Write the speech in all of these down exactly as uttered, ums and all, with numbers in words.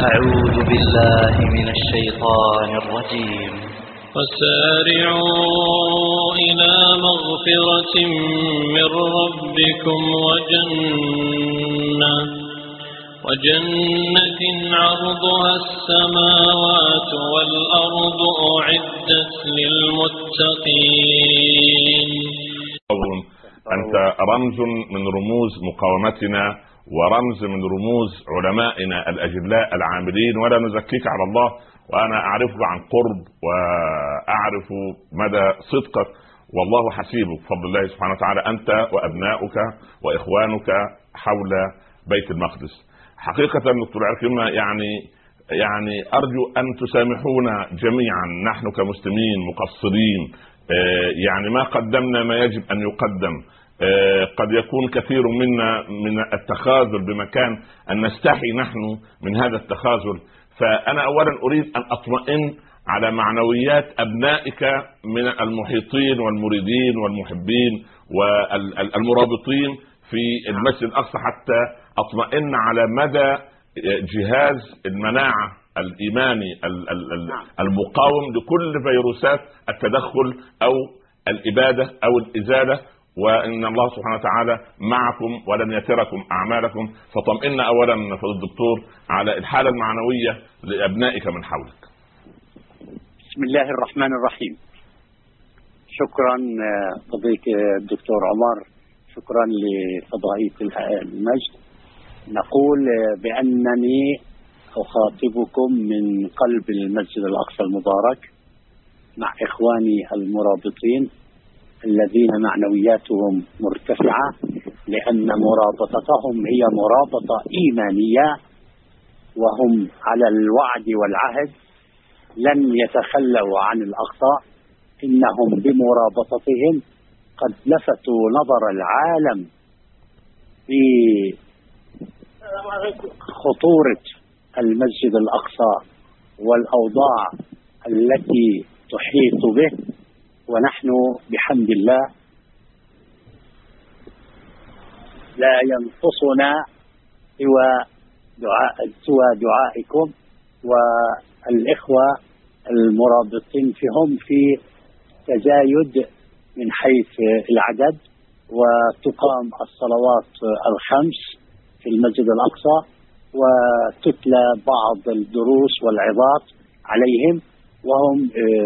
أعوذ بالله من الشيطان الرجيم. وسارعوا إلى مغفرة من ربكم وجنة وجنة عرضها السماوات والأرض أعدت للمتقين. أنت رمز من رموز مقاومتنا ورمز من رموز علمائنا الأجلاء العاملين، ولا نزكيك على الله، وأنا أعرفك عن قرب وأعرف مدى صدقك، والله حسيبك بفضل الله سبحانه وتعالى، أنت وأبناؤك وإخوانك حول بيت المقدس. حقيقة دكتور عكرمة، يعني يعني أرجو أن تسامحونا جميعا، نحن كمسلمين مقصرين، يعني ما قدمنا ما يجب أن يقدم. قد يكون كثير منا من التخاذل بمكان أن نستحي نحن من هذا التخاذل. فأنا أولا أريد أن أطمئن على معنويات أبنائك من المحيطين والمريدين والمحبين والمرابطين في المسجد الأقصى، حتى أطمئن على مدى جهاز المناعة الإيماني المقاوم لكل فيروسات التدخل أو الإبادة أو الإزالة، وإن الله سبحانه وتعالى معكم ولن يتركم أعمالكم. فطمئن أولا فضل الدكتور على الحالة المعنوية لأبنائك من حولك. بسم الله الرحمن الرحيم. شكرا فضيلة الدكتور عمر، شكرا لفضائية المجد. نقول بأنني أخاطبكم من قلب المسجد الأقصى المبارك مع إخواني المرابطين الذين معنوياتهم مرتفعة، لأن مرابطتهم هي مرابطة إيمانية، وهم على الوعد والعهد، لن يتخلوا عن الأقصى. إنهم بمرابطتهم قد لفتوا نظر العالم بخطورة المسجد الأقصى والأوضاع التي تحيط به، ونحن بحمد الله لا ينقصنا سوى دعاء سوى دعائكم والإخوة المرابطين فيهم في تزايد من حيث العدد، وتقام الصلوات الخمس في المسجد الأقصى، وتتلى بعض الدروس والعظات عليهم، وهم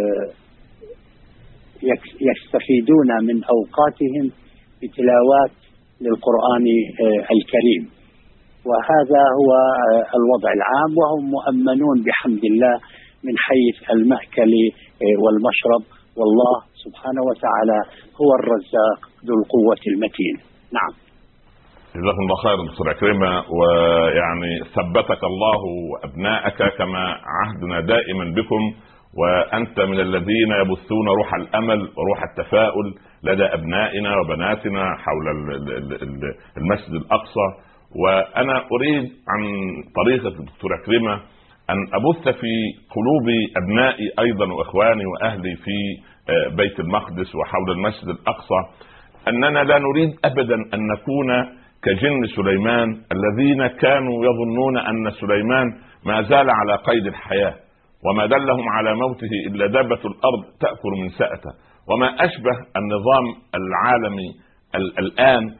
يستفيدون من أوقاتهم بتلاوات للقرآن الكريم. وهذا هو الوضع العام، وهم مؤمنون بحمد الله من حيث المأكل والمشرب، والله سبحانه وتعالى هو الرزاق ذو القوة المتين. نعم، جزاكم الله خير دكتور عكرمة، ويعني ثبتك الله وأبنائك كما عهدنا دائما بكم، وأنت من الذين يبثون روح الأمل وروح التفاؤل لدى أبنائنا وبناتنا حول المسجد الأقصى. وأنا أريد عن طريقة الدكتور عكرمة أن أبث في قلوب أبنائي أيضا وإخواني وأهلي في بيت المقدس وحول المسجد الأقصى أننا لا نريد أبدا أن نكون كجن سليمان الذين كانوا يظنون أن سليمان ما زال على قيد الحياة، وما دلهم على موته إلا دابة الأرض تأكل من سأته، وما أشبه النظام العالمي الآن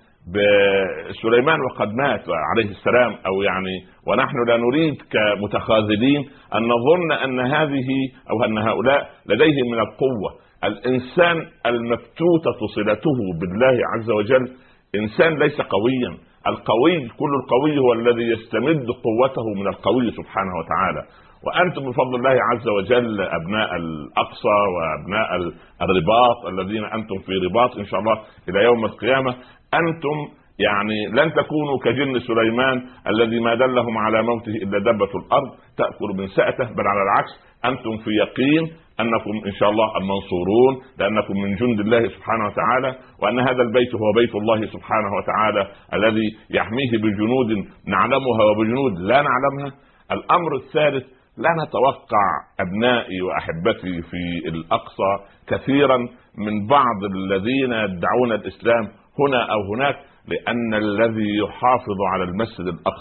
بسليمان وقد مات عليه السلام. أو يعني ونحن لا نريد كمتخاذلين أن نظن أن هذه أو أن هؤلاء لديهم من القوة. الإنسان المفتوتة صلته بالله عز وجل إنسان ليس قويا. القوي كل القوي هو الذي يستمد قوته من القوي سبحانه وتعالى. وأنتم بفضل الله عز وجل أبناء الأقصى وأبناء الرباط الذين أنتم في رباط إن شاء الله إلى يوم القيامة، أنتم يعني لن تكونوا كجن سليمان الذي ما دلهم على موته إلا دبة الأرض تأكل من سأته، بل على العكس أنتم في يقين أنكم إن شاء الله المنصورون، لأنكم من جند الله سبحانه وتعالى، وأن هذا البيت هو بيت الله سبحانه وتعالى الذي يحميه بجنود نعلمها وبجنود لا نعلمها. الأمر الثالث، لا نتوقع أبنائي وأحبتي في الأقصى كثيرا من بعض الذين يدعون الإسلام هنا أو هناك، لأن الذي يحافظ على المسجد الأقصى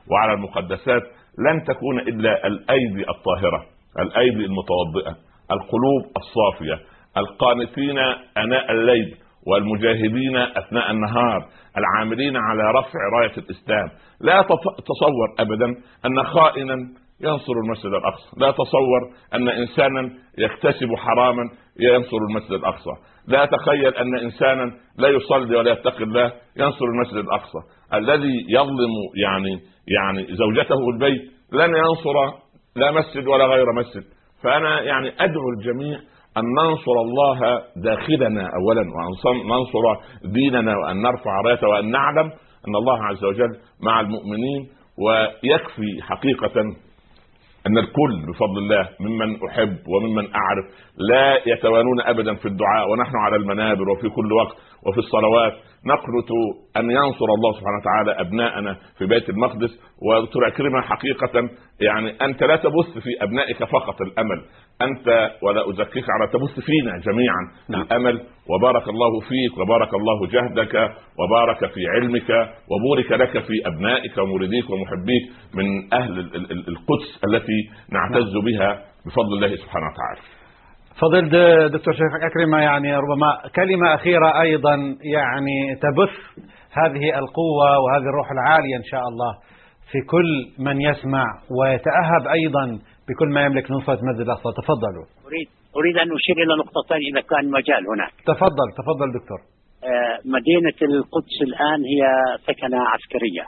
وعلى المقدسات لن تكون إلا الأيدي الطاهرة، الأيدي المتوضئة، القلوب الصافية، القانتين آناء الليل والمجاهدين أثناء النهار، العاملين على رفع راية الإسلام. لا تصور أبدا أن خائنا ينصر المسجد الأقصى، لا تصور أن إنسانا يكتسب حراما ينصر المسجد الأقصى، لا تخيل أن إنسانا لا يصلي ولا يتقي الله ينصر المسجد الأقصى. الذي يظلم يعني يعني زوجته في البيت لن ينصر لا مسجد ولا غير مسجد. فأنا يعني أدعو الجميع أن ننصر الله داخلنا أولا، وأن ننصر ديننا، وأن نرفع رايته، وأن نعلم أن الله عز وجل مع المؤمنين. ويكفي حقيقة أن الكل بفضل الله ممن أحب وممن أعرف لا يتوانون أبدا في الدعاء، ونحن على المنابر وفي كل وقت وفي الصلوات نقنط أن ينصر الله سبحانه وتعالى أبناءنا في بيت المقدس. ودكتور عكرمة حقيقة يعني أنت لا تبث في أبنائك فقط الأمل، أنت ولا أزكيك على تبث فينا جميعا نعم. الأمل. وبارك الله فيك وبارك الله جهدك وبارك في علمك وبورك لك في أبنائك ومريديك ومحبيك من أهل القدس التي نعتز بها بفضل الله سبحانه وتعالى. فضل دكتور شريف عكرمة، يعني ربما كلمة أخيرة أيضا يعني تبث هذه القوة وهذه الروح العالية إن شاء الله في كل من يسمع ويتأهب أيضا بكل ما يملك نصرة مسجد الأقصى. تفضلوا. أريد أريد أن أشير إلى نقطتين إذا كان مجال هناك. تفضل تفضل دكتور. آه مدينة القدس الآن هي سكنة عسكرية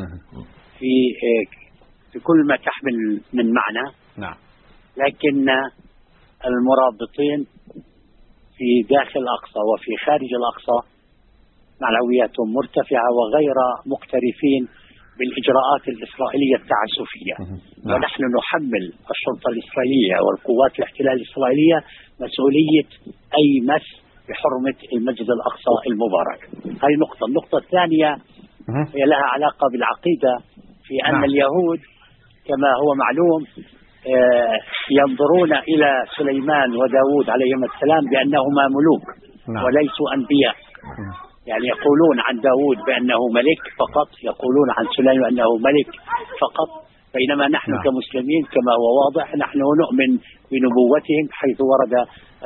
في آه في كل ما تحمل من معنى. نعم. لكن المرابطين في داخل الأقصى وفي خارج الأقصى معنوياتهم مرتفعة وغير مقترفين بالإجراءات الإسرائيلية التعسفية. نعم. ونحن نحمل الشرطة الإسرائيلية والقوات الاحتلال الإسرائيلية مسؤولية أي مس بحرمة المسجد الأقصى المبارك. هذه نقطة. النقطة الثانية هي لها علاقة بالعقيدة، في أن نعم. اليهود كما هو معلوم ينظرون إلى سليمان وداود عليهم السلام بأنهما ملوك نعم. وليسوا أنبياء. يعني يقولون عن داود بأنه ملك فقط، يقولون عن سليمان أنه ملك فقط، بينما نحن نعم. كمسلمين كما هو واضح نحن نؤمن بنبوتهم حيث ورد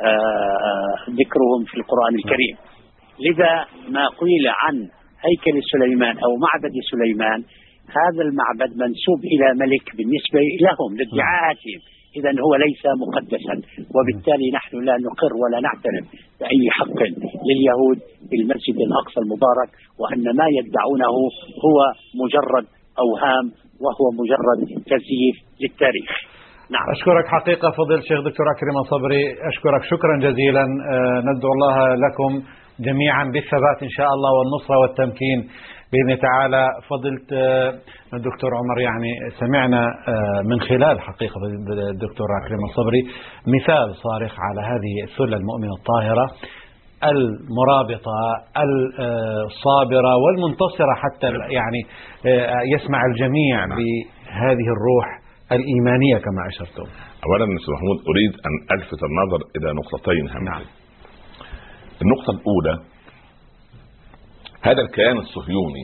ذكرهم في القرآن الكريم. لذا ما قيل عن هيكل سليمان أو معبد سليمان هذا المعبد منسوب إلى ملك بالنسبة لهم لادعاءاتهم، إذن هو ليس مقدسا، وبالتالي نحن لا نقر ولا نعترف بأي حق لليهود بالمسجد الأقصى المبارك، وأن ما يدعونه هو مجرد أوهام وهو مجرد تزييف للتاريخ. نعم. أشكرك حقيقة فضيلة الشيخ دكتور عكرمة صبري، أشكرك شكرا جزيلا. ندعو الله لكم جميعا بالثبات إن شاء الله والنصرة والتمكين بإذن تعالى. فضلت الدكتور عمر، يعني سمعنا من خلال حقيقة الدكتور عكرمة الصبري مثال صارخ على هذه السلة المؤمنة الطاهرة المرابطة الصابرة والمنتصرة، حتى يعني يسمع الجميع بهذه الروح الإيمانية كما أشرتم. أولا أستاذ محمود أريد أن ألفت النظر إلى نقطتين هامتين. نعم. النقطة الأولى، هذا الكيان الصهيوني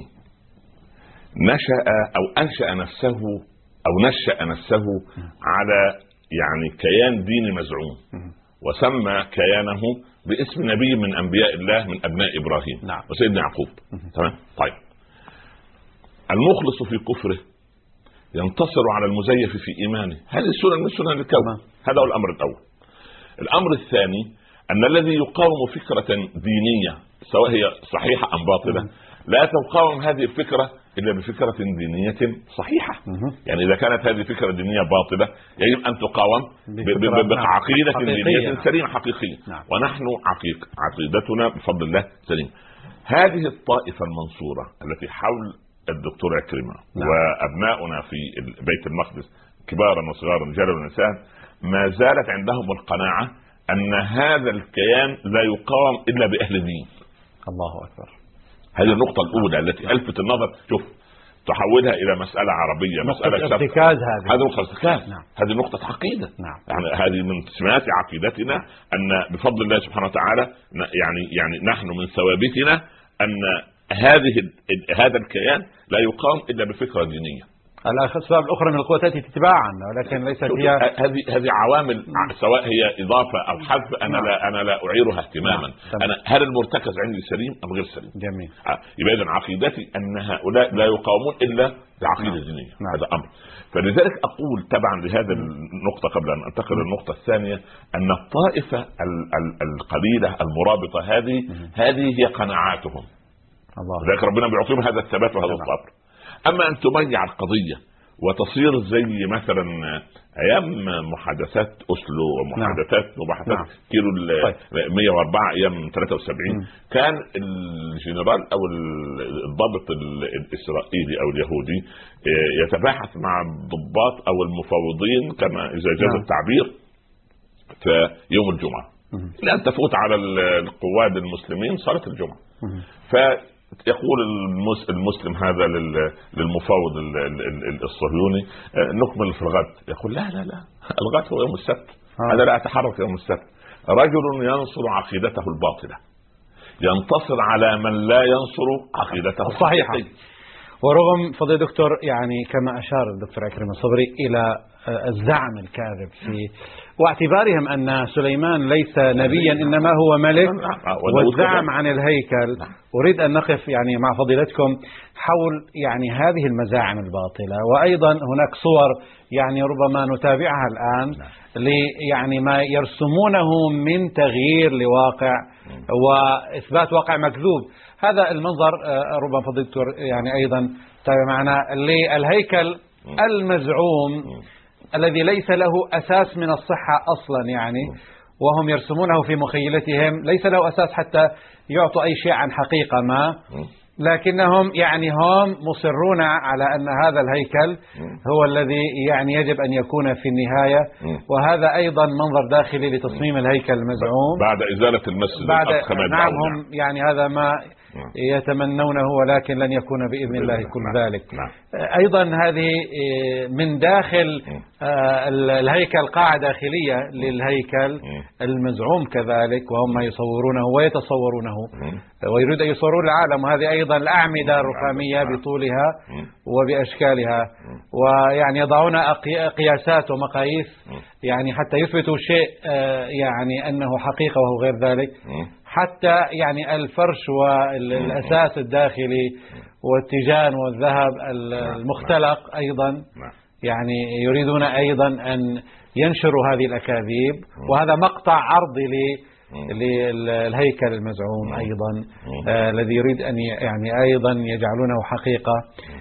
نشأ أو أنشأ نفسه أو نشأ نفسه على يعني كيان ديني مزعوم، وسمى كيانه باسم نبي من أنبياء الله من أبناء إبراهيم نعم. وسيدنا يعقوب. تمام. طيب، المخلص في كفره ينتصر على المزيف في إيمانه، هذه السنة من سنن الكون. هذا هو الأمر الأول. الأمر الثاني أن الذي يقاوم فكرة دينية سواء هي صحيحة أم باطلة لا تقاوم هذه الفكرة إلا بفكرة دينية صحيحة. يعني إذا كانت هذه فكرة دينية باطلة يجب أن تقاوم بعقيدة دينية سليمة حقيقية. نعم. ونحن عقيق عقيدتنا بفضل الله سليم. هذه الطائفة المنصورة التي حول الدكتور عكرمة نعم. وأبناؤنا في بيت المقدس كبارا وصغارا رجالا ونساء ما زالت عندهم القناعة أن هذا الكيان لا يقاوم إلا بأهل دين. الله أكبر. هذه النقطة الأولى التي ألفت النظر. شوف، تحولها إلى مسألة عربية، مسألة ارتكاز. هذه هذه نقطة ارتكاز. نعم. هذه نقطة عقيدة. نعم. يعني هذه من سمات عقيدتنا أن بفضل الله سبحانه وتعالى يعني يعني نحن من ثوابتنا أن هذه هذا الكيان لا يقام إلا بفكرة دينية. الأسباب الأخرى من القوى تأتي تتباعا، ولكن ليست هي هذه هذه عوامل، سواء هي إضافة أو حذف، أنا نعم. لا أنا لا أعيرها اهتماما. نعم. أنا هل المرتكز عندي سليم أم غير سليم؟ جميل. يبقى إذن عقيدتي أن هؤلاء لا يقاومون إلا بعقيدة نعم. دينية. نعم. هذا أمر. فلذلك أقول تبعا لهذا النقطة قبل أن أنتقل للنقطة الثانية، أن الطائفة القليلة المرابطة هذه هذه هي قناعاتهم. لذلك ربنا بيعطيهم هذا الثبات وهذا الصبر. أما أن تميع القضية وتصير زي مثلا أيام محادثات أوسلو ومحادثات مباحثات نعم. كيلو مئة وأربعة أيام ثلاثة وسبعين م. كان الجنرال أو الضابط الإسرائيلي أو اليهودي يتباحث مع الضباط أو المفاوضين كما إذا جاز نعم. التعبير في يوم الجمعة لأن تفوت على القواد المسلمين صلاة الجمعة. ف يقول المسلم هذا للمفاوض الصهيوني نكمل في الغد. يقول لا لا لا الغد هو يوم السبت. آه. أنا لا أتحرك يوم السبت. رجل ينصر عقيدته الباطلة ينتصر على من لا ينصر عقيدته الصحيحة. ورغم فضيلة دكتور يعني كما أشار الدكتور عكرمة الصبري إلى الزعم الكاذب في واعتبارهم أن سليمان ليس نبيا إنما هو ملك، والزعم عن الهيكل، أريد أن نقف يعني مع فضيلتكم حول يعني هذه المزاعم الباطلة. وأيضا هناك صور يعني ربما نتابعها الآن يعني ما يرسمونه من تغيير لواقع وإثبات واقع مكذوب. هذا المنظر ربما فضيلة الدكتور يعني أيضا تابع معنا للهيكل المزعوم الذي ليس له أساس من الصحة أصلا، يعني وهم يرسمونه في مخيلتهم ليس له أساس حتى يعطوا أي شيء عن حقيقة ما، لكنهم يعني هم مصرون على أن هذا الهيكل هو الذي يعني يجب أن يكون في النهاية. وهذا أيضا منظر داخلي لتصميم الهيكل المزعوم بعد إزالة المسجد بعد نعم هم يعني هذا ما يتمنونه، ولكن لن يكون بإذن الله كل ذلك. أيضا هذه من داخل الهيكل قاعة داخلية للهيكل المزعوم كذلك، وهم يصورونه ويتصورونه ويريد أن يصورون العالم. وهذه أيضا الأعمدة الرخامية بطولها وبأشكالها، ويعني يضعون قياسات ومقاييس يعني حتى يثبتوا شيء يعني أنه حقيقة وهو غير ذلك، حتى يعني الفرش والأساس الداخلي والتيجان والذهب المختلق أيضا يعني يريدون أيضا أن ينشروا هذه الأكاذيب. وهذا مقطع عرضي للهيكل المزعوم أيضا الذي يريد أن يعني أيضا يجعلونه حقيقة.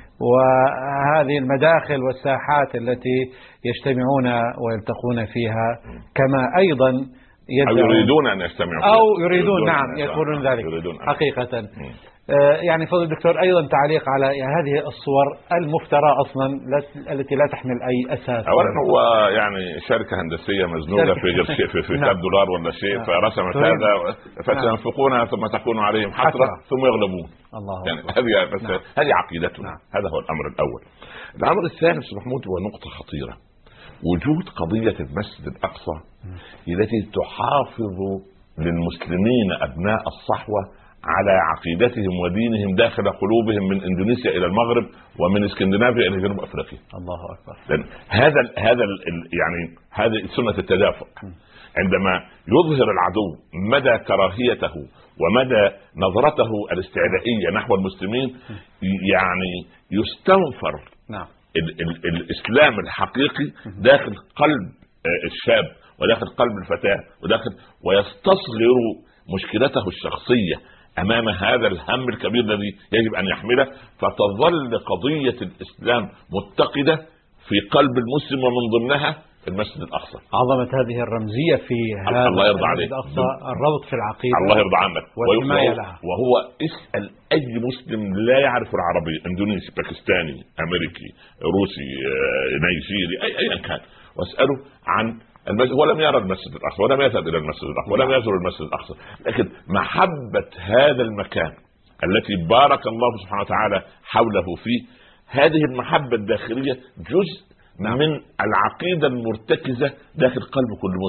وهذه المداخل والساحات التي يجتمعون ويلتقون فيها كما أيضا أو يريدون أن يجتمعوا أو يريدون, يريدون نعم يقولون ذلك يريدون حقيقة. آه يعني فضل الدكتور أيضا تعليق على يعني هذه الصور المفترى أصلا التي لا تحمل أي أساس. أولا هو يعني شركة هندسية مزنوقة في في في, في نعم. دولار ولا شيء نعم. فرسمت هذا فسينفقونها ثم تكون عليهم حسرة ثم يغلبون. الله يعني هذه بس نعم. هذه عقيدتنا. نعم. هذا هو الأمر الأول. الأمر الثاني أستاذ محمود هو نقطة خطيرة، وجود قضية المسجد الأقصى التي تحافظ للمسلمين أبناء الصحوة على عقيدتهم ودينهم داخل قلوبهم من إندونيسيا إلى المغرب ومن اسكندنافيا إلى جنوب أفريقيا. الله أكبر. لأن هذا هذا يعني هذه سنة التدافع. عندما يظهر العدو مدى كراهيته ومدى نظرته الاستعدائية نحو المسلمين يعني يستنفر نعم. ال ال الإسلام الحقيقي داخل قلب الشاب وداخل قلب الفتاة وداخل ويستصغر مشكلته الشخصية أمام هذا الهم الكبير الذي يجب أن يحمله، فتظل قضية الإسلام متقدة في قلب المسلم ومن ضمنها المسجد الأقصى. عظمة هذه الرمزية في هذا الله يرضى عليك الربط في العقيدة الله يرضى عنك. وهو, وهو اسأل أي مسلم لا يعرف العربية، اندونيسي باكستاني أمريكي روسي نيجيري أي أيا كان، واسأله عن المسجد. ولم يرى المسجد الأقصى ولم يذهب إلى المسجد الأقصى ولم يزور المسجد الأقصى، لكن محبة هذا المكان التي بارك الله سبحانه وتعالى حوله فيه، هذه المحبة الداخلية جزء من العقيدة المرتكزة داخل قلب كل مسلم.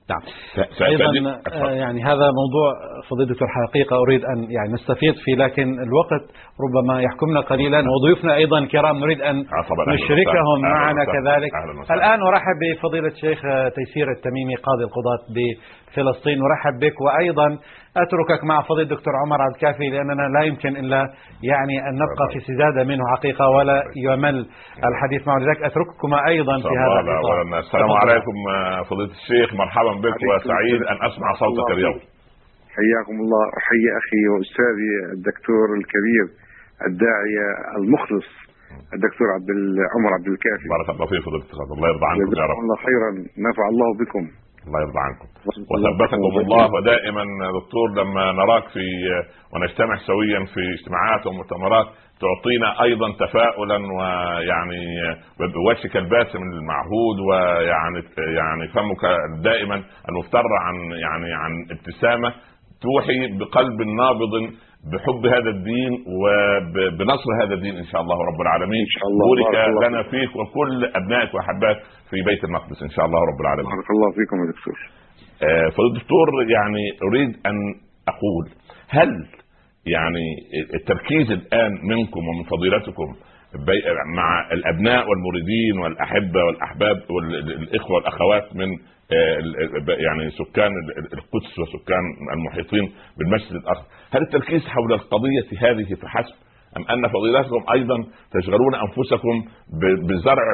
نعم. أيضا يعني هذا موضوع فضيلة الحقيقة أريد أن يعني نستفيض فيه، لكن الوقت ربما يحكمنا قليلا، وضيوفنا أيضا كرام نريد أن نشركهم معنا كذلك. الآن أرحب بفضيلة الشيخ تيسير التميمي قاضي القضاة بفلسطين، أرحب بك، وأيضا أتركك مع فضيلة الدكتور عمر عبد الكافي، لأننا لا يمكن إلا يعني أن نبقى في سدادة منه حقيقة ولا يمل الحديث معه، لذلك أترككما أيضا في هذا الإطار. السلام عليكم فضيلة الشيخ، مرحبا بك وسعيد أن أسمع صوتك اليوم. حياكم الله. أحيي أخي وأستاذي الدكتور الكبير الداعية المخلص الدكتور عبد عمر عبد الكافي. بارك الله فيك فضيلة الشيخ، الله يرضى عنكم يا رب. الله خيرا، نفع الله بكم. الله يرضى عنكم وثبتكم الله. ودائما دكتور لما نراك في ونجتمع سويا في اجتماعات ومؤتمرات تعطينا ايضا تفاؤلا، ويعني بوجهك الباسم المعهود، ويعني يعني فمك دائما المفتر عن يعني عن ابتسامه توحي بقلب نابض بحب هذا الدين وبنصر هذا الدين ان شاء الله رب العالمين. ان شاء الله بارك لنا فيك وكل ابنائك واحبائك في بيت المقدس ان شاء الله رب العالمين. بارك الله فيكم يا دكتور. آه فالدكتور يعني اريد ان اقول، هل يعني التركيز الان منكم ومن فضيلتكم مع الابناء والمريدين والاحبه والاحباب والاخوه والاخوات من يعني سكان القدس وسكان المحيطين بالمسجد الأقصى، هل التركيز حول القضية هذه فحسب، أم أن فضيلتكم أيضا تشغلون أنفسكم بزرع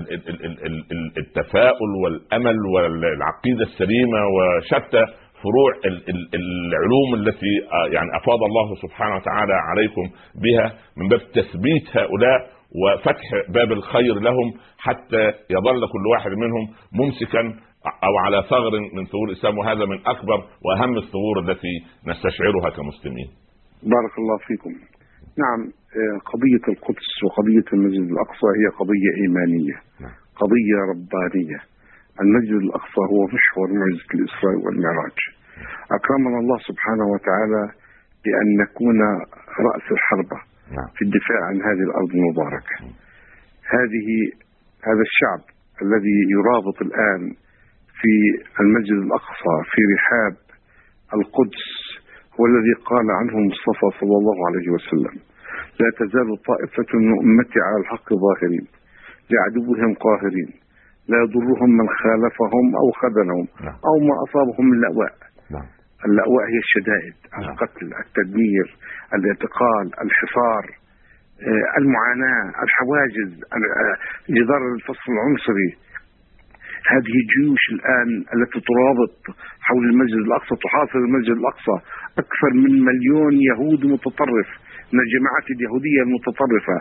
والتفاؤل والأمل والعقيدة السليمة وشتى فروع العلوم التي يعني أفاض الله سبحانه وتعالى عليكم بها من باب تثبيت هؤلاء وفتح باب الخير لهم حتى يظل كل واحد منهم ممسكا أو على ثغر من ثغور الإسلام، وهذا من أكبر وأهم الثغور التي نستشعرها كمسلمين. بارك الله فيكم. نعم، قضية القدس وقضية المسجد الأقصى هي قضية إيمانية، قضية ربانية. المسجد الأقصى هو محور معجزة الإسراء والمعراج. أكرمنا الله سبحانه وتعالى بأن نكون رأس الحربة في الدفاع عن هذه الأرض المباركة. هذه هذا الشعب الذي يرابط الآن في المسجد الأقصى في رحاب القدس هو الذي قال عنه المصطفى صلى الله عليه وسلم: لا تزال طائفة من أمتي على الحق ظاهرين لعدوهم قاهرين لا يضرهم من خالفهم أو خذلهم أو ما أصابهم من لأواء. اللأواء هي الشدائد، القتل، التدمير، الاعتقال، الحصار، المعاناة، الحواجز، جدار الفصل العنصري. هذه الجيوش الآن التي ترابط حول المسجد الأقصى، تحاصر المسجد الأقصى. أكثر من مليون يهود متطرف من الجماعات اليهودية المتطرفة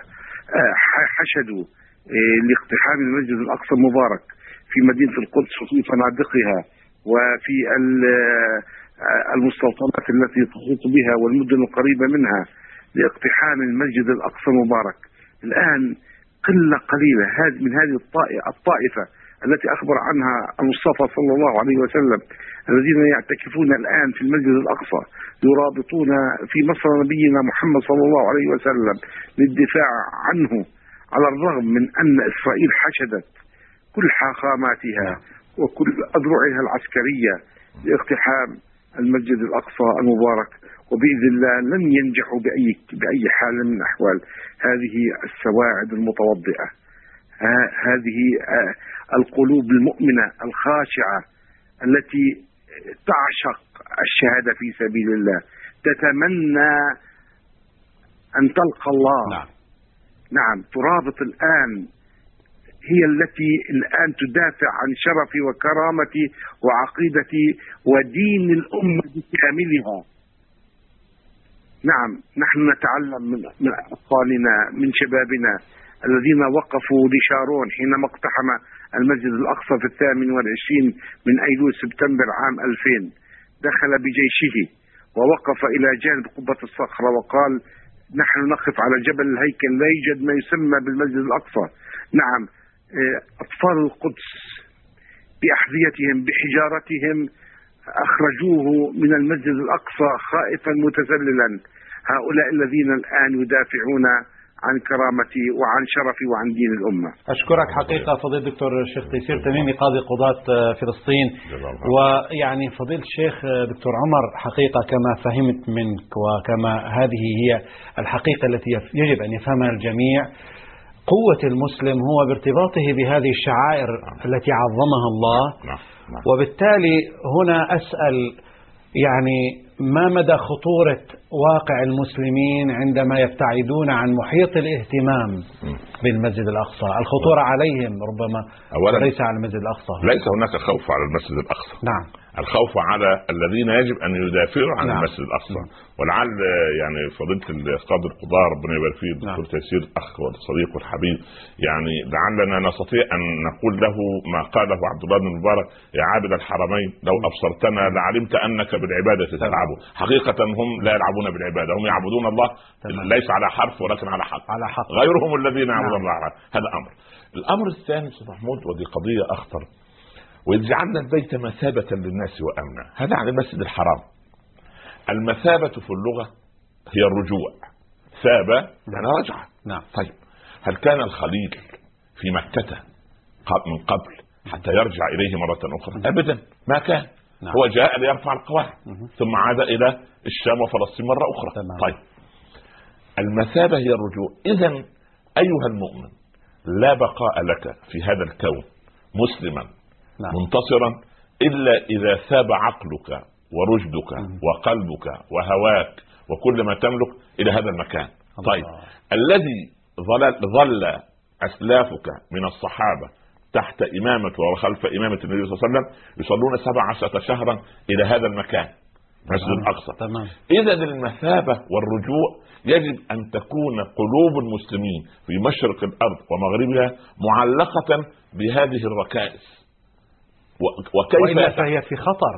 حشدوا لاقتحام المسجد الأقصى المبارك في مدينة القدس وفي فنادقها وفي المستوطنات التي تحيط بها والمدن القريبة منها لاقتحام المسجد الأقصى المبارك. الآن قلة قليلة من هذه الطائفة التي أخبر عنها المصطفى صلى الله عليه وسلم الذين يعتكفون الآن في المسجد الأقصى يرابطون في مصر نبينا محمد صلى الله عليه وسلم للدفاع عنه، على الرغم من أن إسرائيل حشدت كل حاخاماتها وكل أذرعها العسكرية لاقتحام المسجد الأقصى المبارك، وبإذن الله لن ينجحوا بأي بأي حال من الأحوال. هذه السواعد المتوضئة، هذه القلوب المؤمنة الخاشعة التي تعشق الشهادة في سبيل الله، تتمنى أن تلقى الله. نعم. نعم، ترابط الآن، هي التي الآن تدافع عن شرفي وكرامتي وعقيدتي ودين الأمة بكاملها. نعم، نحن نتعلم من أطفالنا من شبابنا الذين وقفوا لشارون حينما اقتحم المسجد الأقصى في الثامن والعشرين من أيلول سبتمبر عام ألفين. دخل بجيشه ووقف إلى جانب قبة الصخرة وقال: نحن نقف على جبل الهيكل، لا يوجد ما يسمى بالمسجد الأقصى. نعم، أطفال القدس بأحذيتهم بحجارتهم أخرجوه من المسجد الأقصى خائفا متذللا. هؤلاء الذين الآن يدافعون عن كرامتي وعن شرفي وعن دين الأمة. أشكرك حقيقة فضيلة الدكتور الشيخ تيسير تميمي قاضي قضاة فلسطين. ويعني فضيلة الشيخ دكتور عمر، حقيقة كما فهمت منك وكما هذه هي الحقيقة التي يجب أن يفهمها الجميع، قوة المسلم هو بارتباطه بهذه الشعائر التي عظمها الله. وبالتالي هنا أسأل يعني ما مدى خطورة واقع المسلمين عندما يبتعدون عن محيط الاهتمام بالمسجد الأقصى؟ الخطورة عليهم ربما أولا ليس على المسجد الأقصى. ليس هناك خوف على المسجد الأقصى. نعم. الخوف على الذين يجب أن يدافعوا عن نعم. المسجد الأقصى. ولعل يعني فضيلة قاضي القضاة ربنا يبارك فيه الدكتور نعم. تيسير أخ والصديق والحبيب، يعني لعلنا نستطيع أن نقول له ما قاله عبد الله بن المبارك: يا عابد الحرمين لو أبصرتنا لعلمت أنك بالعبادة تلعب. حقيقة هم لا يلعبون بالعبادة، هم يعبدون الله تمام. ليس على حرف ولكن على حق, على حق. غيرهم الذين يعبدون نعم. الله على هذا أمر. الأمر الثاني سيد محمود، ودي قضية أخطر: وإذ جعلنا البيت مثابة للناس وأمنا. هذا عن المسجد الحرام. المثابة في اللغة هي الرجوع، ثاب يعني رجع. نعم. طيب هل كان الخليل في مكة من قبل حتى يرجع إليه مرة أخرى؟ أبدا ما كان. نعم. هو جاء ليرفع القواعد ثم عاد إلى الشام وفلسطين مرة أخرى. تمام. طيب المثابة هي الرجوع. إذن أيها المؤمن، لا بقاء لك في هذا الكون مسلما نعم. منتصرا إلا إذا ثاب عقلك ورشدك م. وقلبك وهواك وكل ما تملك إلى هذا المكان. الله. طيب الذي ظل, ظل أسلافك من الصحابة تحت إمامة وخلف إمامة النبي صلى الله عليه وسلم يصلون سبع عشرة شهرا إلى هذا المكان مسجد الأقصى. إذا المثابة والرجوع يجب أن تكون قلوب المسلمين في مشرق الأرض ومغربها معلقة بهذه الركائز. وكيف وإلا فهي في خطر.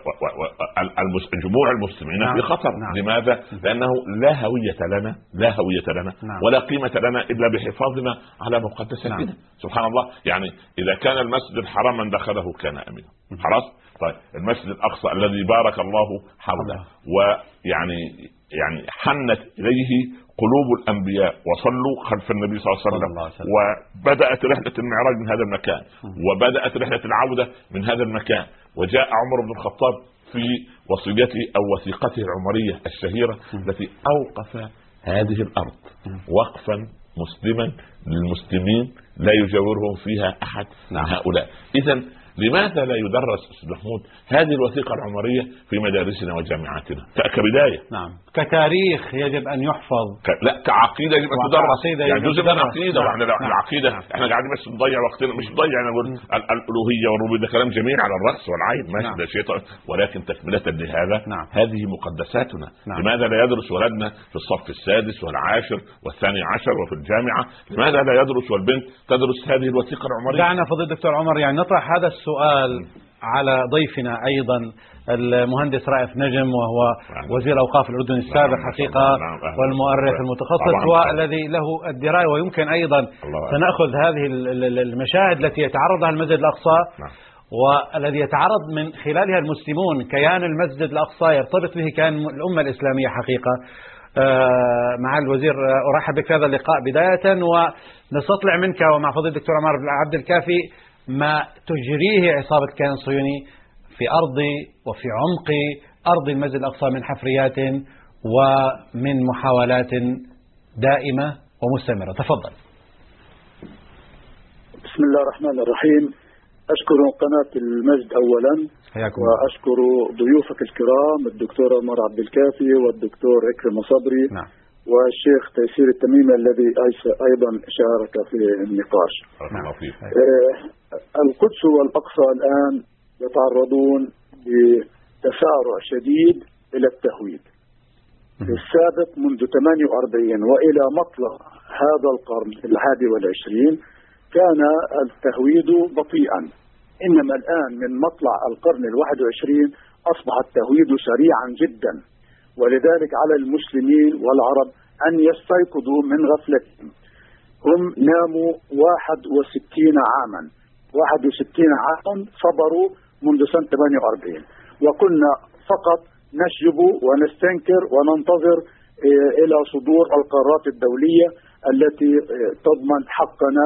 جموع المسلمين نعم. في خطر. نعم. لماذا؟ لأنه لا هوية لنا لا هوية لنا نعم. ولا قيمة لنا إلا بحفاظنا على مقدساتنا. نعم. سبحان الله. يعني إذا كان المسجد الحرام من دخله كان آمنا. خلاص. طيب المسجد الأقصى الذي بارك الله حوله ويعني يعني حنت إليه قلوب الأنبياء وصلوا خلف النبي صلى الله عليه وسلم، وبدأت رحلة المعراج من هذا المكان وبدأت رحلة العودة من هذا المكان. وجاء عمر بن الخطاب في وصيته أو وثيقته العمرية الشهيرة التي أوقف هذه الأرض وقفا مسلما للمسلمين لا يجاورهم فيها أحد من هؤلاء. إذن لماذا لا يدرس أستاذ محمود هذه الوثيقة العمرية في مدارسنا وجامعاتنا كبداية؟ نعم. كتاريخ يجب أن يحفظ. ك... لا كعقيدة يجب أن تدرس. يعني جزء من العقيدة. نعم. نعم. العقيدة نعم. احنا قاعدين بس نضيع وقتنا، مش نضيع نقول الألوهية والربوبية ده كلام جميل على الرأس والعين ماشي. نعم. ده شيء طيب. ولكن تكملة لهذا نعم. هذه مقدساتنا. نعم. لماذا لا يدرس ولدنا في الصف السادس والعاشر والثاني عشر وفي الجامعة؟ لماذا لا يدرس والبنت تدرس هذه الوثيقة العمرية؟ دعنا فضيلة الدكتور عمر يعني نطرح هذا السؤال على ضيفنا أيضا المهندس رائف نجم، وهو وزير أوقاف الأردن السابق حقيقة والمؤرخ المتخصص والذي له الدراية، ويمكن أيضا سنأخذ هذه المشاهد التي يتعرض لها المسجد الأقصى والذي يتعرض من خلالها المسلمون. كيان المسجد الأقصى يرتبط به كيان الأمة الإسلامية حقيقة. مع الوزير أرحب بك في هذا اللقاء بداية، ونستطلع منك ومع فضيلة الدكتور عمر عبد الكافي ما تجريه عصابة الكيان الصهيوني في أرض وفي عمق أرض المسجد الأقصى من حفريات ومن محاولات دائمة ومستمرة. تفضل. بسم الله الرحمن الرحيم. أشكر قناة المجد أولا، وأشكر ضيوفك الكرام الدكتور عمر عبد الكافي والدكتور إكرم صبري. نعم. والشيخ تيسير التميمي الذي أيضا شارك في النقاش. نعم. القدس والأقصى الآن يتعرضون بتسارع شديد إلى التهويد. في السابق منذ ثمانية وأربعين وإلى مطلع هذا القرن الحادي والعشرين كان التهويد بطيئا، إنما الآن من مطلع القرن الواحد والعشرين أصبح التهويد سريعا جدا. ولذلك على المسلمين والعرب أن يستيقظوا من غفلتهم. هم ناموا واحد وستين عاما واحد وستين عاما صبروا منذ سنة ثمانية وأربعين، وكنا فقط نشجب ونستنكر وننتظر إلى صدور القرارات الدولية التي تضمن حقنا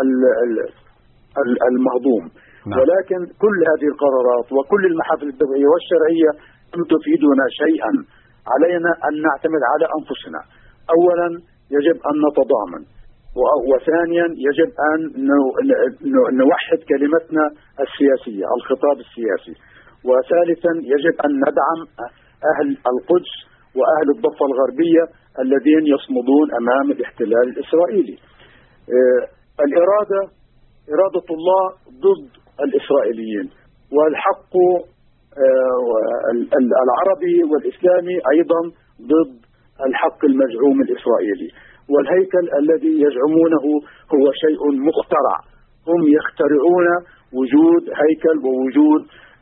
المهضوم. نعم. ولكن كل هذه القرارات وكل المحافل الدولية والشرعية لم تفيدنا شيئا. علينا أن نعتمد على أنفسنا. أولا يجب أن نتضامن، وثانيا يجب أن نوحد كلمتنا السياسية، الخطاب السياسي، وثالثا يجب أن ندعم أهل القدس وأهل الضفة الغربية الذين يصمدون أمام الاحتلال الإسرائيلي. الإرادة إرادة الله ضد الإسرائيليين، والحق العربي والإسلامي أيضا ضد الحق المزعوم الإسرائيلي. والهيكل الذي يزعمونه هو شيء مخترع. هم يخترعون وجود هيكل ووجود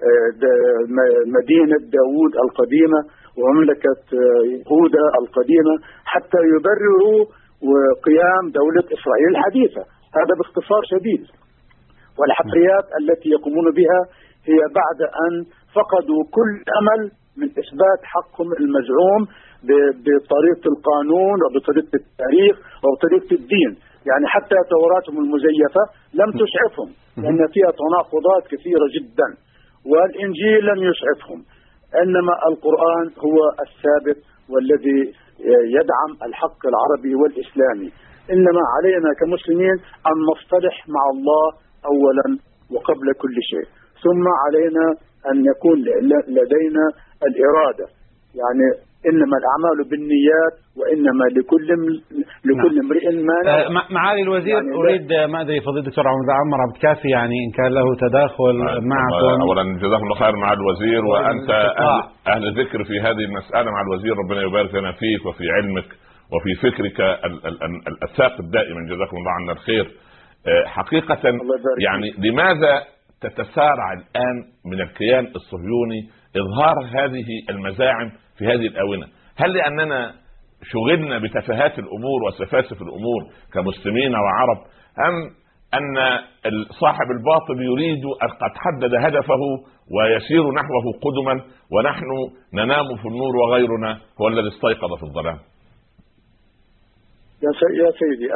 مدينة داوود القديمة ومملكة يهوذا القديمة حتى يبرروا قيام دولة إسرائيل الحديثة. هذا باختصار شديد. والحفريات التي يقومون بها هي بعد أن فقدوا كل أمل من إثبات حقهم المزعوم بطريقة القانون وبطريقة التاريخ وبطريقة الدين. يعني حتى توراتهم المزيفة لم تسعفهم لأن فيها تناقضات كثيرة جدا، والإنجيل لم يسعفهم. إنما القرآن هو الثابت والذي يدعم الحق العربي والإسلامي. إنما علينا كمسلمين أن نصطلح مع الله أولا وقبل كل شيء، ثم علينا أن يكون لدينا الإرادة. يعني إنما الأعمال بالنيات وإنما لكل لكل امرئ ما نوى. معالي الوزير، يعني أريد ما أدري فضيلة الدكتور عمر عبد الكافي يعني إن كان له تداخل معكم. أولا جزاكم الله خير مع الوزير، وأنت أهل, أهل ذكر في هذه المسألة مع الوزير. ربنا يبارك لنا فيك وفي علمك وفي فكرك الثاقب دائما، جزاكم الله عنا الخير. حقيقة يعني لماذا تتسارع الآن من الكيان الصهيوني إظهار هذه المزاعم في هذه الآونة؟ هل لأننا شغلنا بتفاهات الأمور وسفاسف الأمور كمسلمين وعرب، أم أن صاحب الباطل يريد أن قد حدد هدفه ويسير نحوه قدما ونحن ننام في النور وغيرنا هو الذي استيقظ في الظلام؟ يا سيدي،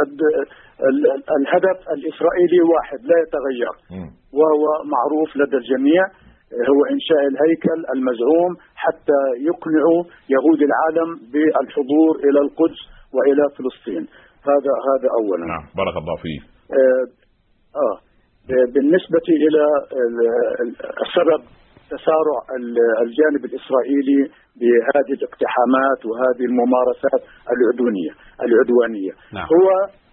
الهدف الإسرائيلي واحد لا يتغير وهو معروف لدى الجميع، هو إنشاء الهيكل المزعوم حتى يقنعوا يهود العالم بالحضور إلى القدس وإلى فلسطين. هذا هذا أولا. نعم، بارك الله فيك. آه, آه بالنسبة إلى السبب تسارع الجانب الإسرائيلي بهذه الاقتحامات وهذه الممارسات العدوانية العدوانية نعم. هو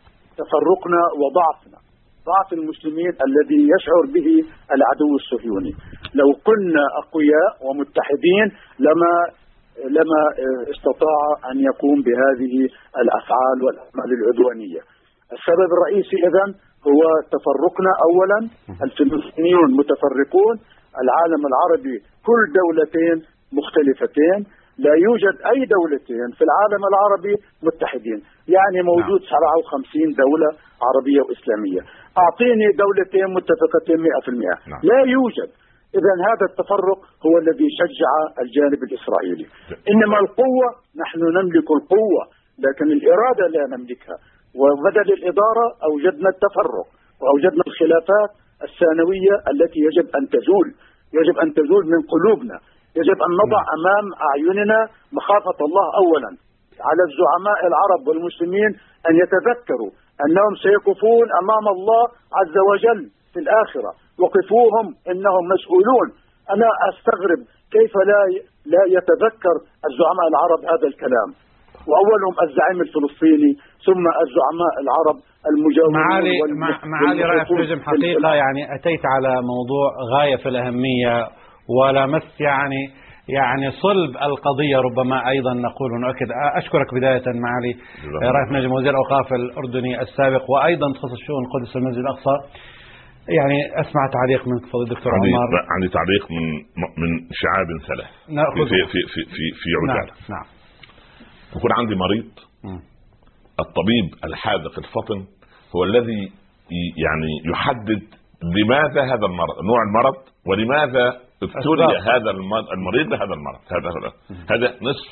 تفرقنا وضعفنا، ضعف المسلمين الذي يشعر به العدو الصهيوني. لو كنا أقوياء ومتحدين لما لما استطاع أن يقوم بهذه الأفعال والأعمال العدوانية. السبب الرئيسي إذن هو تفرقنا. أولا الفلسطينيون متفرقون، العالم العربي كل دولتين مختلفتين، لا يوجد أي دولتين في العالم العربي متحدين. يعني موجود سبعة وخمسين دولة عربية وإسلامية، أعطيني دولتين متفقتين مئة في المئة، لا يوجد. إذن هذا التفرق هو الذي شجع الجانب الإسرائيلي. إنما القوة، نحن نملك القوة لكن الإرادة لا نملكها، وبدل الإدارة أوجدنا التفرق وأوجدنا الخلافات الثانوية التي يجب أن تزول، يجب أن تزول من قلوبنا. يجب أن نضع أمام أعيننا مخافة الله أولا. على الزعماء العرب والمسلمين أن يتذكروا أنهم سيقفون أمام الله عز وجل في الآخرة، وقفوهم إنهم مسؤولون. أنا أستغرب كيف لا لا يتذكر الزعماء العرب هذا الكلام، وأولهم الزعيم الفلسطيني ثم الزعماء العرب المجاورين. معالي معالي رئيس نجم، حقيقة يعني أتيت على موضوع غاية في الأهمية ولمست يعني يعني صلب القضية، ربما أيضا نقول ونؤكد. أشكرك بداية معالي رئيس نجم وزير الأوقاف الأردني السابق وأيضا تخصص شؤون القدس والمسجد الأقصى. يعني أسمع تعليق منك فضيلة الدكتور عمر. عندي تعليق من من شعاب ثلاث في في في في في عجالة. نعم. نعم. يكون عندي مريض، م. الطبيب الحاذق الفطن هو الذي يعني يحدد لماذا هذا المرض، نوع المرض، ولماذا ابتلي هذا المريض بهذا المرض. هذا هذا نصف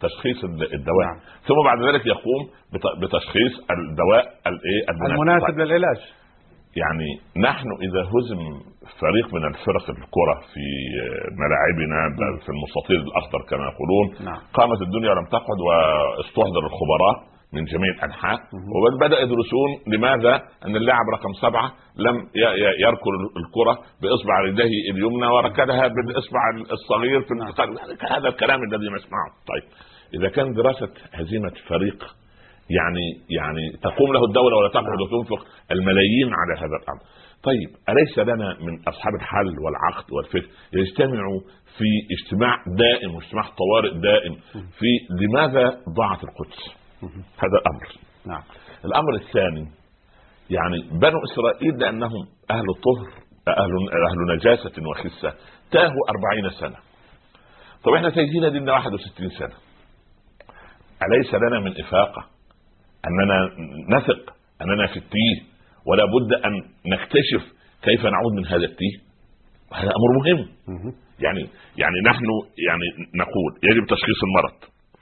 تشخيص الدواء. نعم. ثم بعد ذلك يقوم بتشخيص الدواء الايه المناسب للعلاج. يعني نحن إذا هزم فريق من الفرق الكرة في ملاعبنا في المستطيل الأخضر كما يقولون، نعم. قامت الدنيا ولم تقعد، واستحضر الخبراء من جميع الأنحاء وبدأ يدرسون لماذا أن اللاعب رقم سبعة لم يركل الكرة بإصبع يديه اليمنى وركلها بالإصبع الصغير في القلب. هذا الكلام الذي نسمعه. طيب إذا كان دراسة هزيمة فريق يعني يعني تقوم له الدولة ولا تقعد وتنفق الملايين على هذا الأمر، طيب أليس لنا من أصحاب الحل والعقد والفكر يجتمعوا في اجتماع دائم واجتماع طوارئ دائم في لماذا ضاعت القدس؟ هذا أمر. نعم. الأمر الثاني يعني بنو إسرائيل لأنهم أهل طهر أهل, أهل نجاسة وخسة تاهوا أربعين سنة. طب إحنا سيدنا ديننا واحد وستين سنة، أليس لنا من إفاقة أننا نثق أننا في التيه ولا بد أن نكتشف كيف نعود من هذا التيه؟ وهذا أمر مهم. يعني يعني نحن يعني نقول يجب تشخيص المرض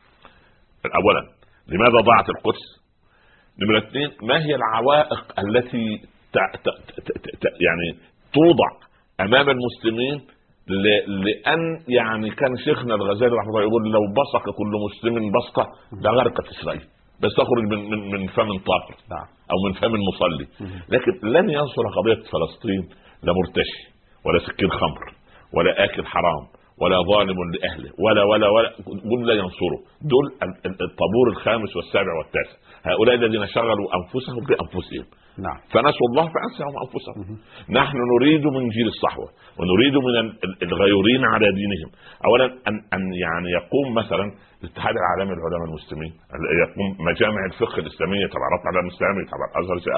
أولا، لماذا ضاعت القدس؟ نمرة اثنين، ما هي العوائق التي ت... ت... ت... ت... يعني توضع أمام المسلمين لأن يعني كان شيخنا الغزالي رحمه الله يقول لو بصق كل مسلم بصقة لغرقت إسرائيل، بس تخرج من من من فم طاهر أو من فم مصلي. لكن لن ينصر قضية فلسطين لا مرتشي ولا سكين خمر ولا آكل حرام ولا ظالم لأهله ولا ولا ولا دول لا ينصروا. دول الطابور الخامس والسابع والتاسع، هؤلاء الذين شغلوا أنفسهم بأنفسهم. نعم. فنسوا الله فأنساهم أنفسهم. نحن نريد من جيل الصحوة ونريد من الغيورين على دينهم أولا أن أن يعني يقوم مثلا الاتحاد العالمي للعلماء المسلمين، يقوم مجامع الفقه الإسلامية تبع رابطة العالم الإسلامي تبع الأزهر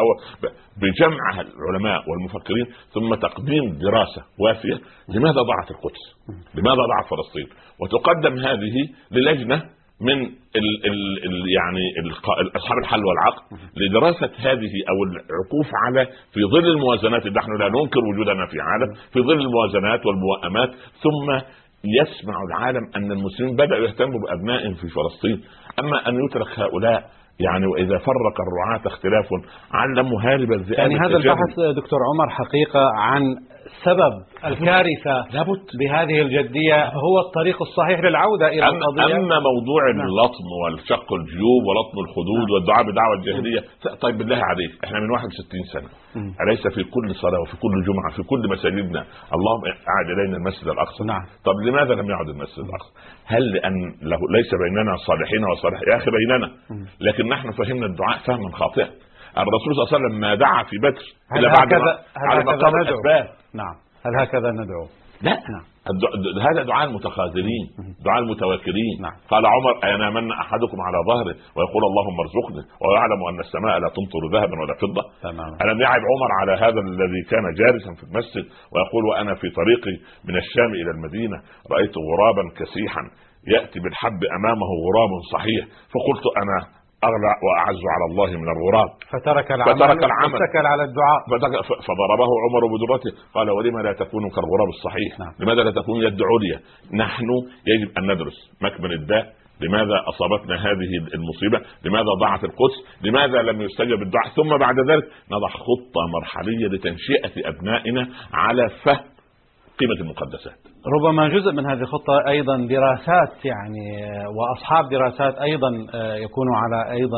بجمع العلماء والمفكرين ثم تقديم دراسة وافية لماذا ضاعت القدس، لماذا ضاعت فلسطين، وتقدم هذه للجنة من ال ال ال يعني أصحاب الحل والعقد لدراسة هذه أو العكوف على في ظل الموازنات. نحن لا ننكر وجودنا في عالم في ظل الموازنات والموائمات، ثم يسمع العالم أن المسلمين بدأوا يهتموا بأبنائهم في فلسطين. أما أن يترك هؤلاء يعني وإذا فرق الرعاة اختلاف علموا هارب الذئاب. يعني هذا البحث دكتور عمر حقيقة عن سبب الكارثة لابد بهذه الجدية هو الطريق الصحيح للعودة إلى أما القضية. أما موضوع اللطم والشق الجيوب ولطم الخدود والدعاء بدعوة الجاهلية، طيب بالله عليك احنا من واحد وستين سنة م. أليس في كل صلاة وفي كل جمعة في كل مساجدنا اللهم أعد إلينا المسجد الأقصى؟ نعم. طب لماذا لم يعد المسجد الأقصى؟ هل لأن له ليس بيننا صالحين وصالح يا أخي بيننا م. لكن نحن فهمنا الدعاء فهما خاطئا. الرسول صلى الله عليه وسلم ما دعا في بدر إلى بعد على مقام الأسباب. نعم. هل هكذا ندعو؟ لا. نعم. هذا دعاء المتخاذلين، دعاء المتوكلين. نعم. قال عمر أينامن أحدكم على ظهره ويقول اللهم ارزقني ويعلم أن السماء لا تمطر ذهبا ولا فضة. تمام. ألم يعب عمر على هذا الذي كان جالسا في المسجد ويقول وأنا في طريقي من الشام إلى المدينة رأيت غرابا كسيحا يأتي بالحب أمامه غراب صحيح فقلت أنا أغلى وأعز على الله من الغراب فترك العمل, فترك العمل واتكل على الدعاء فضربه عمر بدرته قال ولما لا تكون كالغراب الصحيح. نعم. لماذا لا تكون يد عليا؟ نحن يجب أن ندرس مكمن الداء، لماذا أصابتنا هذه المصيبة، لماذا ضاعت القدس، لماذا لم يستجب الدعاء، ثم بعد ذلك نضع خطة مرحلية لتنشئة أبنائنا على فهم قيمة المقدسات. ربما جزء من هذه الخطة أيضا دراسات يعني وأصحاب دراسات أيضا يكونوا على أيضا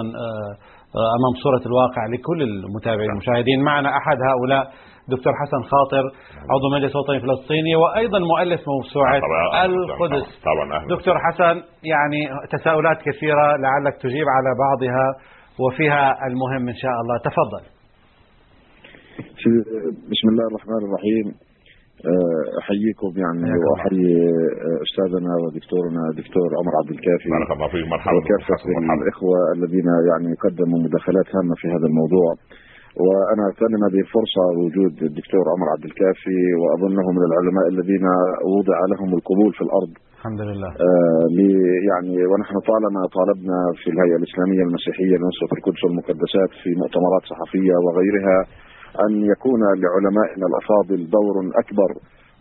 أمام صورة الواقع لكل المتابعين المشاهدين. معنا أحد هؤلاء دكتور حسن خاطر عضو مجلس وطني فلسطيني وأيضا مؤلف موسوعة القدس. طبعا دكتور حسن يعني تساؤلات كثيرة لعلك تجيب على بعضها وفيها المهم إن شاء الله. تفضل. بسم الله الرحمن الرحيم. احييكم يعني واحيي استاذنا ودكتورنا دكتور عمر عبد الكافي وكافة الاخوه الذين يعني قدموا مداخلات هامه في هذا الموضوع. وانا اتمنى هذه الفرصه وجود الدكتور عمر عبد الكافي واظنه من العلماء الذين وضع لهم القبول في الارض الحمد لله. آه يعني ونحن طالما طالبنا في الهيئه الاسلاميه المسيحيه لنصره القدس والمقدسات في مؤتمرات صحفيه وغيرها أن يكون لعلمائنا الأفاضل دور أكبر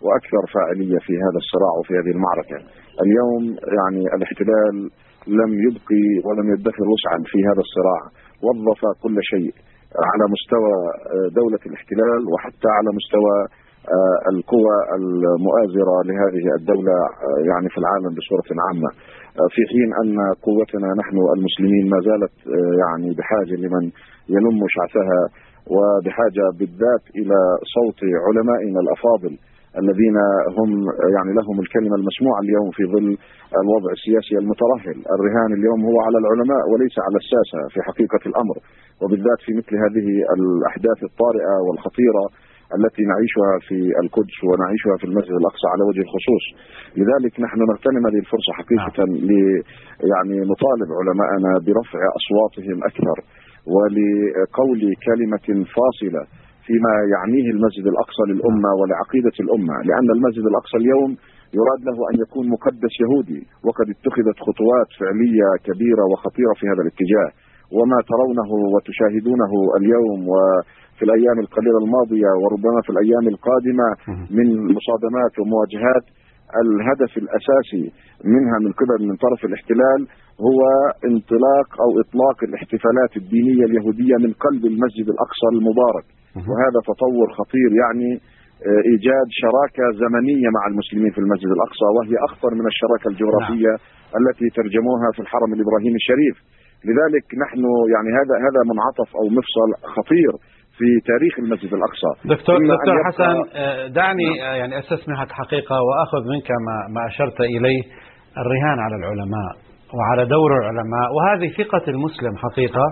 وأكثر فاعلية في هذا الصراع وفي هذه المعركة. اليوم يعني الاحتلال لم يبقي ولم يدخر وسعا في هذا الصراع، وظف كل شيء على مستوى دولة الاحتلال وحتى على مستوى القوى المؤازرة لهذه الدولة يعني في العالم بصورة عامة، في حين أن قوتنا نحن المسلمين ما زالت يعني بحاجة لمن يلم شعثها، وبحاجة بالذات إلى صوت علمائنا الأفاضل الذين هم يعني لهم الكلمة المسموعة اليوم في ظل الوضع السياسي المترهل. الرهان اليوم هو على العلماء وليس على الساسة في حقيقة الأمر، وبالذات في مثل هذه الأحداث الطارئة والخطيرة التي نعيشها في القدس ونعيشها في المسجد الأقصى على وجه الخصوص. لذلك نحن نغتنم هذه الفرصة حقيقة ل يعني نطالب علماءنا برفع أصواتهم أكثر ولقول كلمة فاصلة فيما يعنيه المسجد الأقصى للأمة ولعقيدة الأمة، لأن المسجد الأقصى اليوم يراد له أن يكون مقدس يهودي، وقد اتخذت خطوات فعلية كبيرة وخطيرة في هذا الاتجاه. وما ترونه وتشاهدونه اليوم وفي الأيام القليلة الماضية وربما في الأيام القادمة من مصادمات ومواجهات، الهدف الأساسي منها من قبل من طرف الاحتلال هو انطلاق أو إطلاق الاحتفالات الدينية اليهودية من قلب المسجد الأقصى المبارك، وهذا تطور خطير يعني إيجاد شراكة زمنية مع المسلمين في المسجد الأقصى، وهي أخطر من الشراكة الجغرافية التي ترجموها في الحرم الإبراهيمي الشريف. لذلك نحن يعني هذا هذا منعطف أو مفصل خطير في تاريخ المسجد الأقصى. دكتور دكتور حسن، دعني يعني أستسمحك حقيقة وأخذ منك ما ما أشرت إليه، الرهان على العلماء وعلى دور العلماء، وهذه ثقة المسلم حقيقة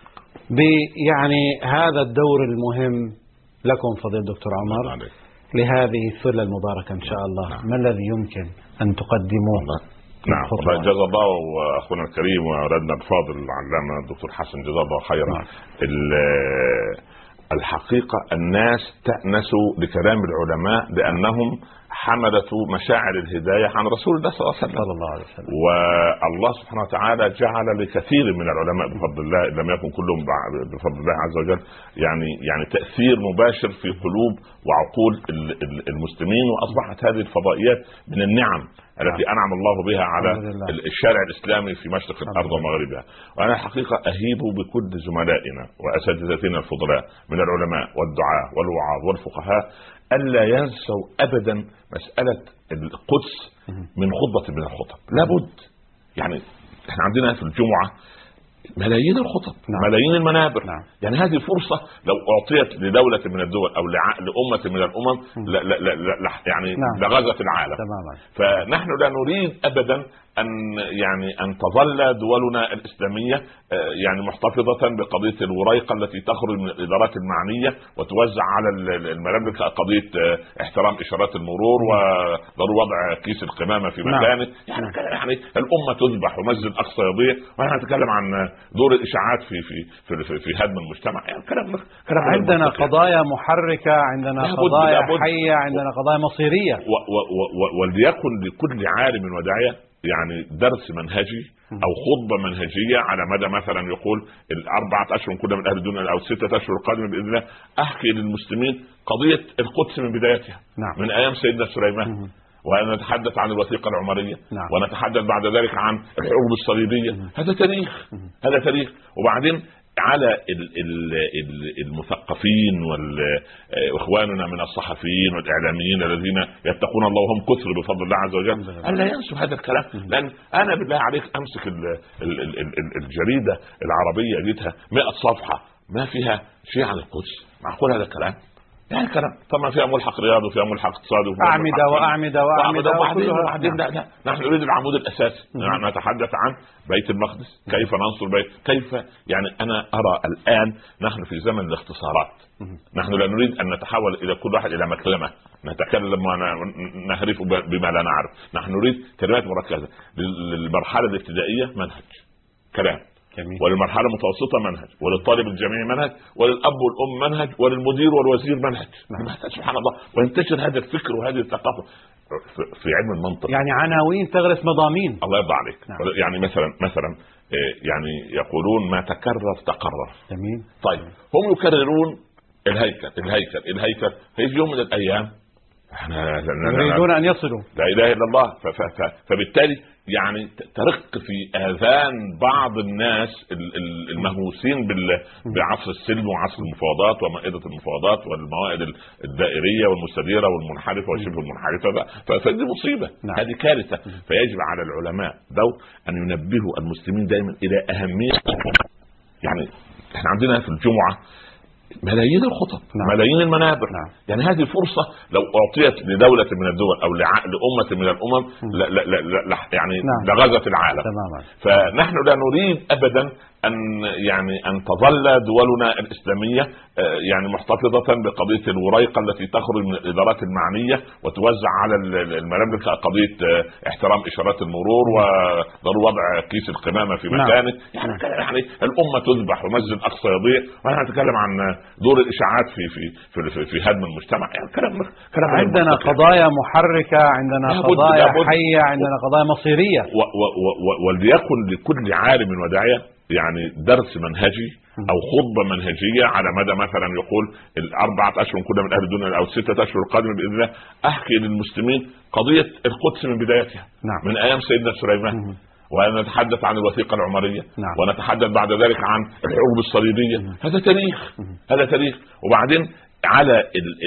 بيعني هذا الدور المهم لكم فضيلة دكتور عمر لهذه الثلة المباركة إن شاء الله. ما الذي يمكن أن تقدموه؟ نعم، جزا الله أخونا الكريم وأولادنا الفاضل العلامة الدكتور حسن جزا الله خيرا. نعم. الحقيقة الناس تأنسوا لكلام العلماء لأنهم حملة مشاعر الهداية عن رسول الله صلى الله عليه وسلم, صلى الله عليه وسلم. والله سبحانه وتعالى جعل لكثير من العلماء بفضل الله لم يكن كلهم بفضل الله عز وجل يعني يعني تأثير مباشر في قلوب وعقول المسلمين، وأصبحت هذه الفضائيات من النعم التي أنعم الله بها على الشارع الإسلامي في مشرق الأرض ومغربها. وأنا حقيقة أهيب بكل زملائنا وأساتذتنا الفضلاء من العلماء والدعاة والوعاظ والفقهاء ألا ينسوا أبدا مسألة القدس من خطبة من الخطب. لابد يعني احنا عندنا في الجمعة ملايين الخطب، نعم. ملايين المنابر، نعم. يعني هذه فرصة لو أعطيت لدولة من الدول أو لأمة من الأمم لا لا لا لا يعني نعم. لغزت العالم تماما. فنحن لا نريد أبدا أن يعني أن تظل دولنا الإسلامية يعني محتفظة بقضية الوريقة التي تخرج من الإدارات المعنية وتوزع على الممالك قضية احترام إشارات المرور وضرورة وضع كيس القمامة في مكانه. يعني, يعني الأمة تذبح ومسجد الأقصى يضيع، ونحن نتكلم عن دور الإشاعات في في في في, في هدم المجتمع. يعني كلام كلام عندنا قضايا محركة، عندنا قضايا حية، عندنا قضايا مصيرية، وليكن لكل عالم وداعية يعني درس منهجي أو خطبة منهجية على مدى مثلا يقول الأربعة أشهر كلها من أهل الدنيا أو ستة أشهر القادمة بإذن الله أحكي للمسلمين قضية القدس من بدايتها، نعم. من أيام سيدنا سليمان، ونتحدث عن الوثيقة العمرية، نعم. ونتحدث بعد ذلك عن الحروب الصليبية. هذا تاريخ، هذا تاريخ. وبعدين على المثقفين واخواننا من الصحفيين والاعلاميين الذين يتقون الله وهم كثر بفضل الله عز وجل الا ينسوا هذا الكلام. لان انا بالله عليك امسك الجريده العربيه جيتها مئة صفحه ما فيها شيء عن القدس، معقول هذا الكلام؟ يعني كلام طبعا فيها ملحق رياضي وفيها ملحق اقتصادي أعمدة وأعمدة وأعمدة وبعدين لا لا نحن نريد العمود الأساسي. نحن نتحدث عن بيت المقدس، كيف ننصر بيت، كيف يعني أنا أرى الآن نحن في زمن الاختصارات. نحن لا نريد أن نتحول إلى كل واحد إلى مكلمة نتكلم ونهرف بما لا نعرف. نحن نريد كلمات مركزة. للمرحلة الابتدائية منهج كلام، وللمرحلة المتوسطة منهج، وللطالب الجامعي منهج، وللأب والأم منهج، وللمدير والوزير منهج. نعم. سبحان الله. وينتشر هذا الفكر وهذه الثقافة في علم المنطق، يعني عناوين تغرس مضامين. الله يرضى عليك. نعم. يعني مثلا مثلا يعني يقولون ما تكرر تقرر. جميل. طيب هم يكررون الهيكل الهيكل الهيكل. في يوم من الأيام يريدون أن يصلوا، لا إله إلا الله. فبالتالي يعني ترق في آذان بعض الناس المهووسين بعصر السلم وعصر المفاوضات ومائدة المفاوضات والموائد الدائرية والمستديرة والمنحرفة والشبه المنحرفة. فدي مصيبة، نعم. هذه كارثة. فيجب على العلماء دور أن ينبهوا المسلمين دائما إلى أهمية. يعني احنا عندنا في الجمعة ملايين الخطب، نعم. ملايين المنابر، نعم. يعني هذه فرصة لو أعطيت لدولة من الدول أو لأمة من الأمم لا لا لا لا يعني نعم. لغزت العالم. تماما. فنحن لا نريد أبدا أن يعني أن تظل دولنا الإسلامية يعني محتفظة بقضية الوريقة التي تخرج من الإدارات المعنية وتوزع على المملكة قضية احترام إشارات المرور وضرورة وضع كيس القمامة في مكانه. يعني, يعني الأمة تذبح ومسجد الأقصى يضيع، ونحن نتكلم عن دور الإشاعات في في في في, في هدم المجتمع. يعني كلام كلام عندنا قضايا محركة، عندنا قضايا حية، عندنا قضايا مصيرية، وليكن لكل عالم وداعية يعني درس منهجي او خطبه منهجيه على مدى مثلا يقول الاربعه اشهر كنا من اهل الدنيا او السته اشهر القادمه باذن الله احكي للمسلمين قضيه القدس من بدايتها، نعم. من ايام سيدنا سليمان، ونتحدث عن الوثيقه العمريه، نعم. ونتحدث بعد ذلك عن الحروب الصليبيه. هذا تاريخ، هذا تاريخ. وبعدين على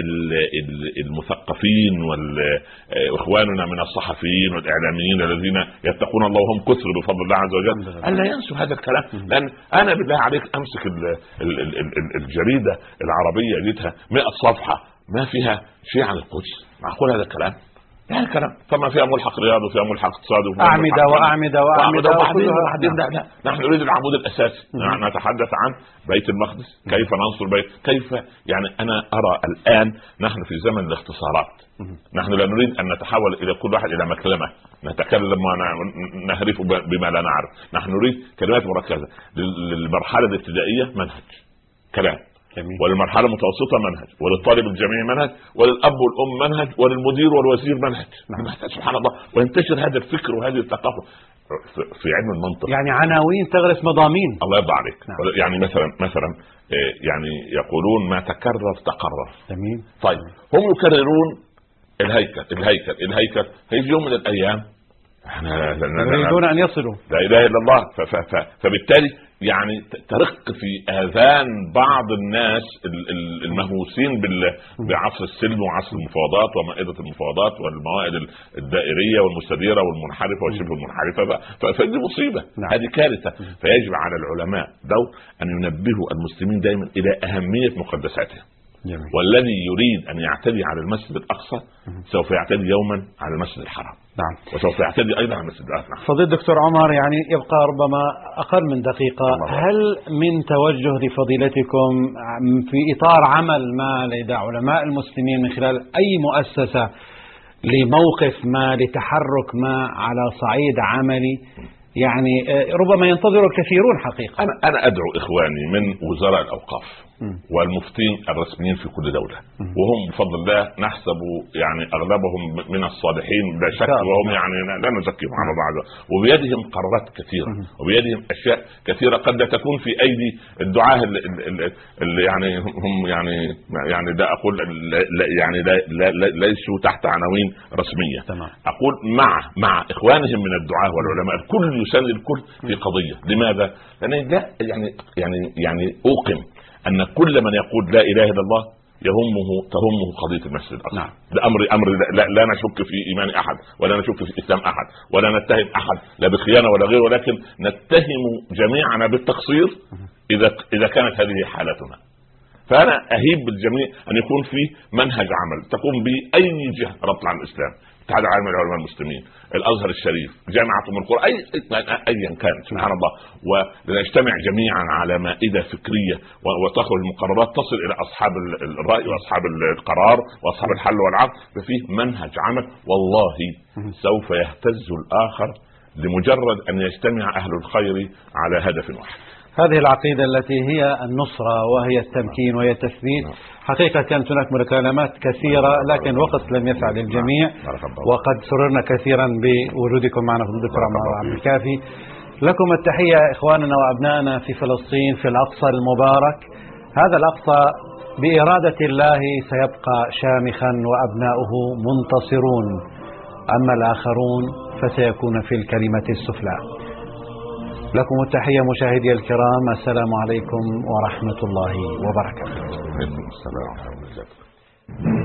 المثقفين واخواننا من الصحفيين والاعلاميين الذين يتقون الله وهم كثر بفضل الله عز وجل الا ينسوا هذا الكلام. لان انا بالله عليك امسك الجريده العربيه جيتها مئة صفحه ما فيها شيء عن القدس، معقول هذا الكلام؟ يعني كلام طبعا فيها ملحق رياضي وفيها ملحق اقتصادي أعمدة وأعمدة وأعمدة وبعدين لا لا نحن نريد العمود الأساسي. نحن نتحدث عن بيت المقدس، كيف ننصر بيت، كيف يعني أنا أرى الآن نحن في زمن الاختصارات. نحن لا نريد أن نتحول إلى كل واحد إلى مكلمة نتكلم ونهرف بما لا نعرف. نحن نريد كلمات مركزة. للمرحلة الابتدائية منهج كلام، جميل. وللمرحله المتوسطه منهج، وللطالب الجامعي منهج، وللاب والام منهج، وللمدير والوزير منهج. نعم. سبحان الله. وينتشر هذا الفكر وهذه الثقافه في علم المنطق، يعني عناوين تغرس مضامين. الله يرضى عليك. نعم. يعني مثلا مثلا يعني يقولون ما تكرر تقرر. جميل. طيب هم يكررون الهيكل الهيكل الهيكل هيجي يوم من الايام احنا يريدون ان يصلوا، لا اله الا الله. فبالتالي يعني ترق في آذان بعض الناس المهووسين بعصر السلم وعصر المفاوضات ومائدة المفاوضات والموائد الدائرية والمستديرة والمنحرفة والشبه المنحرفة. فدي مصيبة، نعم. هذه كارثة. فيجب على العلماء دور أن ينبهوا المسلمين دائما إلى أهمية مقدساتهم. جميل. والذي يريد أن يعتدي على المسجد الأقصى سوف يعتدي يوما على المسجد الحرام، نعم. وسوف يعتدي أيضا على المسجد الأقصى. فضيلة دكتور عمر، يعني يبقى ربما أقل من دقيقة، هل من توجه لفضيلتكم في إطار عمل ما لدى علماء المسلمين من خلال أي مؤسسة لموقف ما لتحرك ما على صعيد عملي؟ يعني ربما ينتظر الكثيرون حقيقة. أنا أنا أدعو إخواني من وزراء الأوقاف والمفتين الرسميين في كل دولة، وهم بفضل الله نحسب يعني أغلبهم من الصالحين لا شك، وهم يعني لا نزكيهم على بعض، وبيدهم قرارات كثيرة وبيدهم أشياء كثيرة قد لا تكون في أيدي الدعاة اللي يعني هم يعني يعني لا أقول يعني لا لا ليسوا تحت عناوين رسمية. تمام. أقول مع مع إخوانهم من الدعاة والعلماء الكل يسلي الكل في قضية. لماذا؟ لأن لا يعني يعني يعني أوقن أن كل من يقول لا إله إلا الله يهمه تهمه قضية المسجد الأقصى. نعم. ده أمر أمر لا, لا نشك في إيمان أحد ولا نشك في إسلام أحد ولا نتهم أحد لا بخيانة ولا غيره، ولكن نتهم جميعنا بالتقصير إذا إذا كانت هذه حالتنا. فأنا أهيب بالجميع أن يكون في منهج عمل تقوم بأي جهة ربط عن الإسلام، اتحاد عالم العلماء المسلمين، الازهر الشريف، جامعه ام القرى، اي ايا كان، سبحان الله، ونجتمع جميعا على مائده فكريه وتخرج المقررات تصل الى اصحاب الراي واصحاب القرار واصحاب الحل والعقد، ففيه منهج عمل والله سوف يهتز الاخر لمجرد ان يجتمع اهل الخير على هدف واحد. هذه العقيدة التي هي النصرة وهي التمكين وهي التثبيت. حقيقة كانت هناك مكالمات كثيرة لكن الوقت لم يسع للجميع، وقد سررنا كثيرا بوجودكم معنا في الدكتور عمر عبد الكافي. لكم التحية إخواننا وأبنائنا في فلسطين في الأقصى المبارك. هذا الأقصى بإرادة الله سيبقى شامخا وأبناؤه منتصرون، أما الآخرون فسيكون في الكلمة السفلى. لكم التحية مشاهدي الكرام، السلام عليكم ورحمة الله وبركاته. وعليكم السلام ورحمة الله وبركاته.